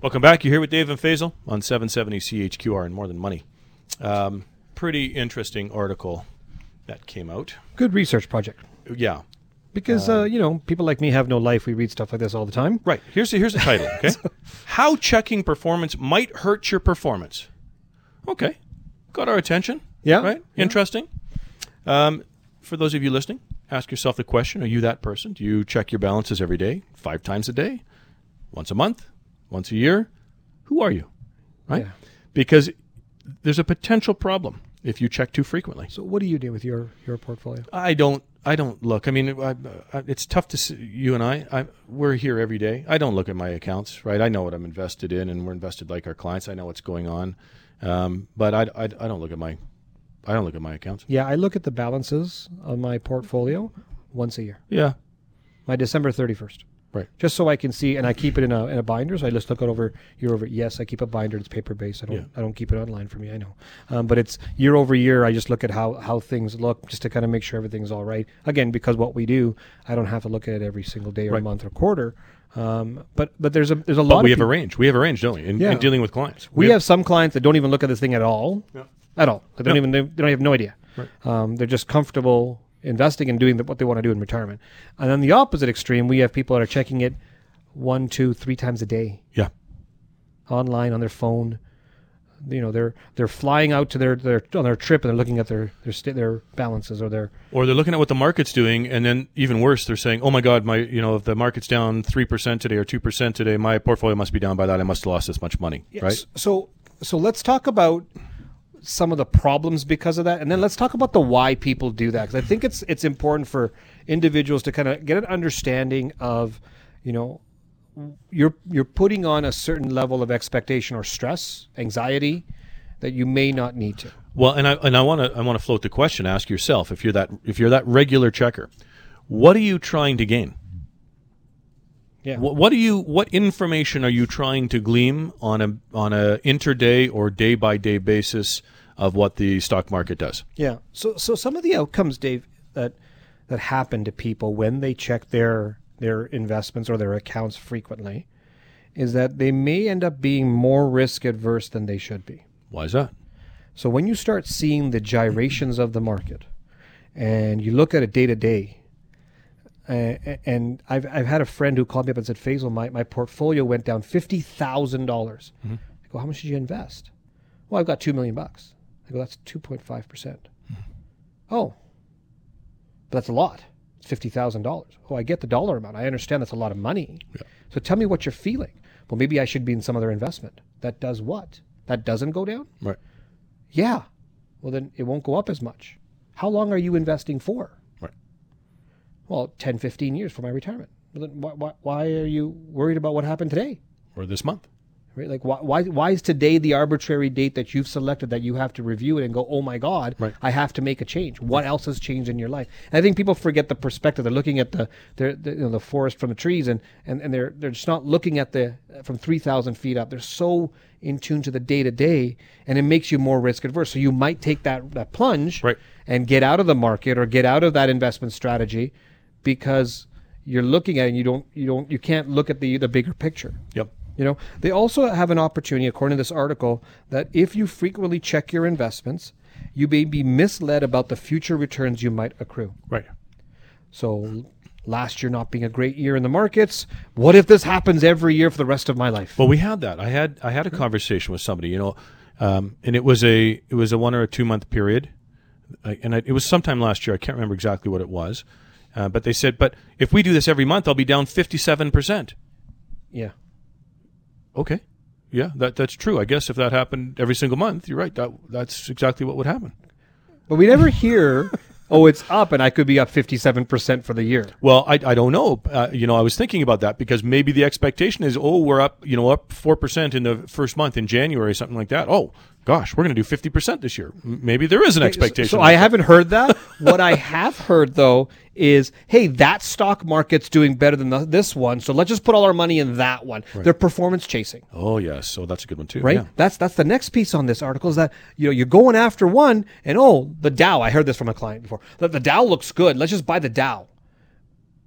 Welcome back. You're here with Dave and Faisal on 770 CHQR and More Than Money. Pretty interesting article that came out. Good research project. Yeah. Because, people like me have no life. We read stuff like this all the time. Right. Here's the title, okay? How checking performance might hurt your performance. Okay. Got our attention. Yeah. Right? Yeah. Interesting. For those of you listening, ask yourself the question, are you that person? Do you check your balances every day, 5 times a day, once a month, once a year? Who are you? Right? Yeah. Because there's a potential problem if you check too frequently. So what do you do with your portfolio? I don't look. I mean, it's tough to see. You and we're here every day. I don't look at my accounts, right? I know what I'm invested in, and we're invested like our clients. I know what's going on, but I don't look at my accounts. Yeah, I look at the balances of my portfolio once a year. Yeah, my December 31st. Right. Just so I can see, and I keep it in a binder. So I just look it over year over. Yes, I keep a binder. It's paper based. I don't keep it online for me. I know, but it's year over year. I just look at how things look, just to kind of make sure everything's all right. Again, because what we do, I don't have to look at it every single day or month or quarter. But there's a lot. But we have a range. We have a range, don't we? In dealing with clients, we have some clients that don't even look at this thing at all. Yeah. At all. They don't have no idea. Right. They're just comfortable investing and doing what they want to do in retirement. And on the opposite extreme, we have people that are checking it 1, 2, 3 times a day. Yeah. Online, on their phone. They're flying out to their on their trip and they're looking at their balances or they're looking at what the market's doing, and then even worse, they're saying, "Oh my God, if the market's down 3% today or 2% today, my portfolio must be down by that. I must have lost this much money." Yes. Right? So let's talk about some of the problems because of that, and then let's talk about the why people do that, because I think it's important for individuals to kind of get an understanding of, you're putting on a certain level of expectation or stress, anxiety that you may not need to. Well, and I want to float the question. Ask yourself, if you're that regular checker, what are you trying to gain? Yeah. What information are you trying to glean on a intraday or day by day basis of what the stock market does? Yeah. So some of the outcomes, Dave, that happen to people when they check their investments or their accounts frequently is that they may end up being more risk adverse than they should be. Why is that? So when you start seeing the gyrations of the market and you look at it day to day, and I've had a friend who called me up and said, Faisal, my portfolio went down $50,000. Mm-hmm. I go, how much did you invest? Well, I've got $2 million. I go, that's 2.5%. Mm-hmm. Oh, but that's a lot. It's $50,000. Oh, I get the dollar amount. I understand that's a lot of money. Yeah. So tell me what you're feeling. Well, maybe I should be in some other investment. That does what? That doesn't go down? Right. Yeah. Well, then it won't go up as much. How long are you investing for? Well, 10, 15 years for my retirement. Well, then why are you worried about what happened today? Or this month? Right? Like, why is today the arbitrary date that you've selected that you have to review it and go, oh my God, right, I have to make a change? What else has changed in your life? And I think people forget the perspective. They're looking at the forest from the trees, and they're just not looking at from 3,000 feet up. They're so in tune to the day to day, and it makes you more risk adverse. So you might take that plunge, right, and get out of the market or get out of that investment strategy, because you're looking at it and you can't look at the bigger picture. Yep. They also have an opportunity, according to this article, that if you frequently check your investments, you may be misled about the future returns you might accrue. Right. So last year not being a great year in the markets, what if this happens every year for the rest of my life? Well, we had that. I had a conversation with somebody, and it was a 1 or a 2 month period, and it was sometime last year. I can't remember exactly what it was. But they said, but if we do this every month, I'll be down 57%. Yeah. Okay. Yeah, that's true. I guess if that happened every single month, you're right. That's exactly what would happen. But we never hear, oh, it's up and I could be up 57% for the year. Well, I don't know. I was thinking about that because maybe the expectation is, we're up 4% in the first month in January, something like that. Oh, gosh, we're going to do 50% this year. Maybe there is an expectation. So I haven't heard that. What I have heard, though, is, hey, that stock market's doing better than this one, so let's just put all our money in that one. Right. They're performance chasing. Oh, yes. So that's a good one, too. Right? Yeah. That's the next piece on this article is that you're going after one, and the Dow, I heard this from a client before, the Dow looks good. Let's just buy the Dow.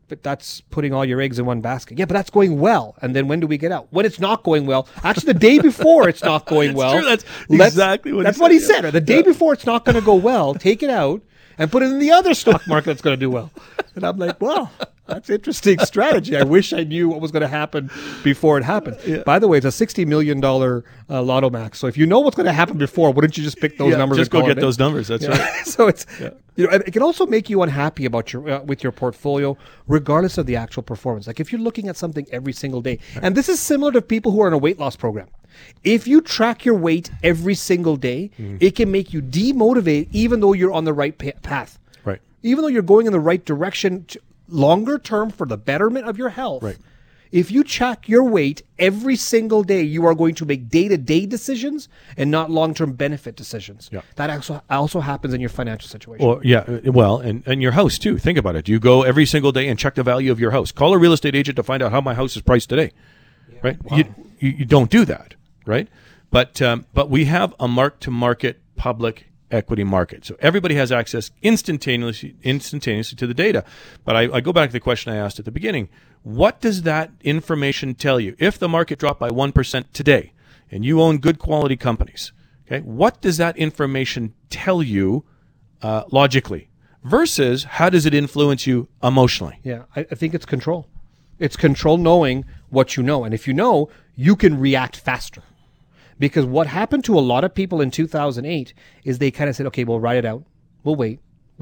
but that's putting all your eggs in one basket. Yeah, but that's going well. And then when do we get out? When it's not going well. Actually, the day before it's not going well. True. That's exactly what he said. The day before it's not going to go well, take it out and put it in the other stock market that's going to do well. And I'm like, well, that's interesting strategy. I wish I knew what was going to happen before it happened. Yeah. By the way, it's a $60 million Lotto Max. So if you know what's going to happen before, wouldn't you just pick those numbers? Just go get those numbers. That's right. So it's it can also make you unhappy about your with your portfolio, regardless of the actual performance. Like if you're looking at something every single day, and this is similar to people who are in a weight loss program. If you track your weight every single day, it can make you demotivated, even though you're on the right path. Right. Even though you're going in the right direction. Longer term for the betterment of your health. Right. If you check your weight every single day, you are going to make day-to-day decisions and not long-term benefit decisions. Yeah. That also happens in your financial situation. Well, and your house too. Think about it. Do you go every single day and check the value of your house? Call a real estate agent to find out how my house is priced today. Yeah. Right? Wow. You don't do that, right? But we have a mark-to-market public equity market. So everybody has access instantaneously to the data. But I go back to the question I asked at the beginning. What does that information tell you? If the market dropped by 1% today and you own good quality companies, okay, what does that information tell you logically versus how does it influence you emotionally? Yeah, I think it's control. It's control knowing what you know. And if you know, you can react faster. Because what happened to a lot of people in 2008 is they kind of said, okay, we'll ride it out. We'll wait.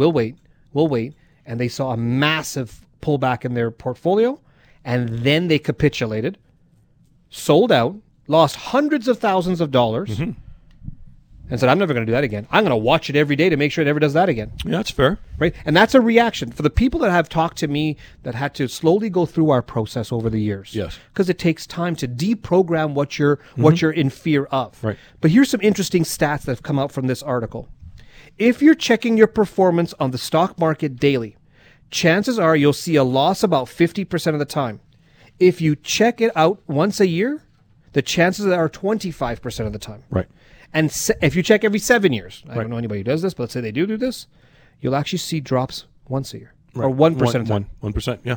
And they saw a massive pullback in their portfolio. And then they capitulated, sold out, lost hundreds of thousands of dollars, and said, I'm never going to do that again. I'm going to watch it every day to make sure it never does that again. Yeah, that's fair. Right? And that's a reaction. For the people that have talked to me that had to slowly go through our process over the years. Yes. Because it takes time to deprogram what you're in fear of. Right. But here's some interesting stats that have come out from this article. If you're checking your performance on the stock market daily, chances are you'll see a loss about 50% of the time. If you check it out once a year, the chances are 25% of the time. Right. And if you check every 7 years, I don't know anybody who does this, but let's say they do this, you'll actually see drops once a year. Right. Or 1% of the time. 1%, yeah.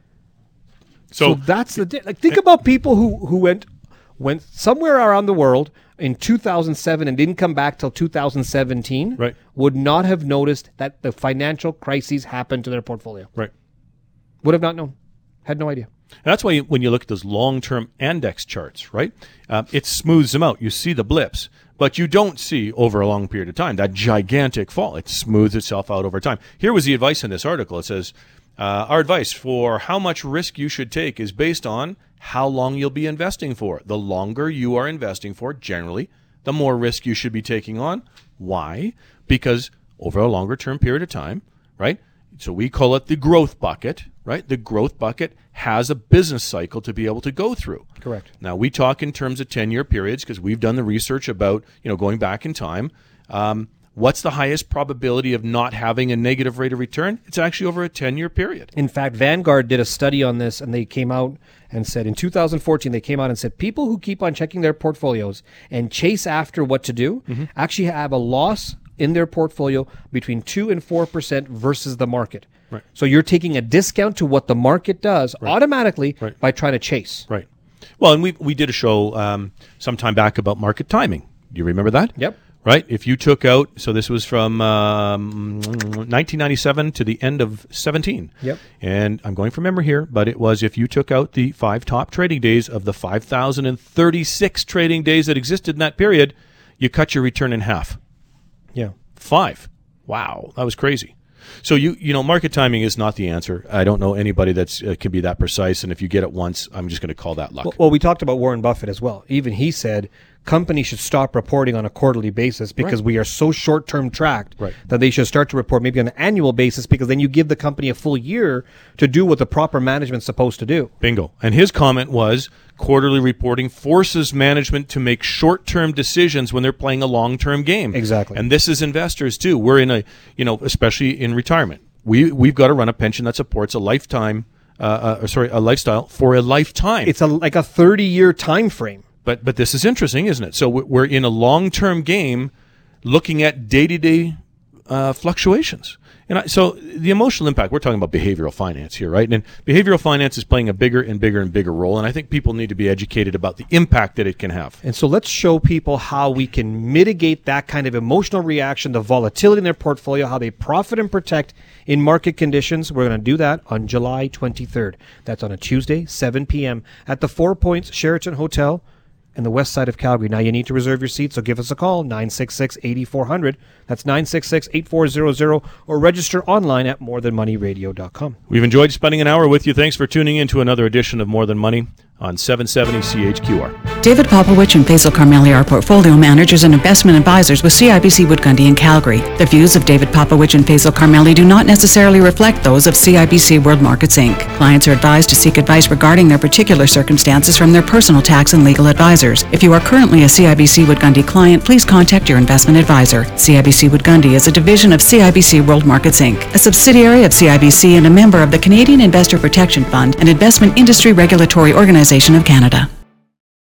So that's think about people who went somewhere around the world in 2007 and didn't come back till 2017, right, would not have noticed that the financial crises happened to their portfolio. Right. Would have not known. Had no idea. And that's why when you look at those long-term index charts, right, it smooths them out. You see the blips, but you don't see over a long period of time that gigantic fall. It smooths itself out over time. Here was the advice in this article. It says, our advice for how much risk you should take is based on how long you'll be investing for. The longer you are investing for, generally, the more risk you should be taking on. Why? Because over a longer term period of time, right? So we call it the growth bucket, right? The growth bucket has a business cycle to be able to go through. Correct. Now, we talk in terms of 10-year periods because we've done the research about, going back in time. What's the highest probability of not having a negative rate of return? It's actually over a 10-year period. In fact, Vanguard did a study on this, and they came out and said in 2014, they came out and said people who keep on checking their portfolios and chase after what to do actually have a loss in their portfolio between 2 and 4% versus the market. Right. So you're taking a discount to what the market does automatically by trying to chase. Right. Well, and we did a show some time back about market timing. Do you remember that? Yep. Right? If you took out, so this was from 1997 to the end of 17. Yep. And I'm going from memory here, but it was if you took out the 5 top trading days of the 5,036 trading days that existed in that period, you cut your return in half. Yeah. 5. Wow, that was crazy. So market timing is not the answer. I don't know anybody that's can be that precise. And if you get it once, I'm just going to call that luck. Well, we talked about Warren Buffett as well. Even he said companies should stop reporting on a quarterly basis because we are so short-term tracked that they should start to report maybe on an annual basis because then you give the company a full year to do what the proper management's supposed to do. Bingo. And his comment was quarterly reporting forces management to make short-term decisions when they're playing a long-term game. Exactly. And this is investors too. We're in a, especially in retirement, we've got to run a pension that supports a lifetime, a lifestyle for a lifetime. It's like a 30-year time frame. But this is interesting, isn't it? So we're in a long-term game looking at day-to-day fluctuations. And so the emotional impact, we're talking about behavioral finance here, right? And behavioral finance is playing a bigger and bigger and bigger role. And I think people need to be educated about the impact that it can have. And so let's show people how we can mitigate that kind of emotional reaction, the volatility in their portfolio, how they profit and protect in market conditions. We're going to do that on July 23rd. That's on a Tuesday, 7 p.m. at the 4 Points Sheraton Hotel in the west side of Calgary. Now, you need to reserve your seat, so give us a call, 966-8400. That's 966-8400, or register online at morethanmoneyradio.com. We've enjoyed spending an hour with you. Thanks for tuning in to another edition of More Than Money on 770 CHQR. David Popowich and Faisal Karmali are portfolio managers and investment advisors with CIBC Wood Gundy in Calgary. The views of David Popowich and Faisal Karmali do not necessarily reflect those of CIBC World Markets Inc. Clients are advised to seek advice regarding their particular circumstances from their personal tax and legal advisors. If you are currently a CIBC Wood Gundy client, please contact your investment advisor. CIBC Wood Gundy is a division of CIBC World Markets Inc., a subsidiary of CIBC and a member of the Canadian Investor Protection Fund, an investment industry regulatory organization of Canada.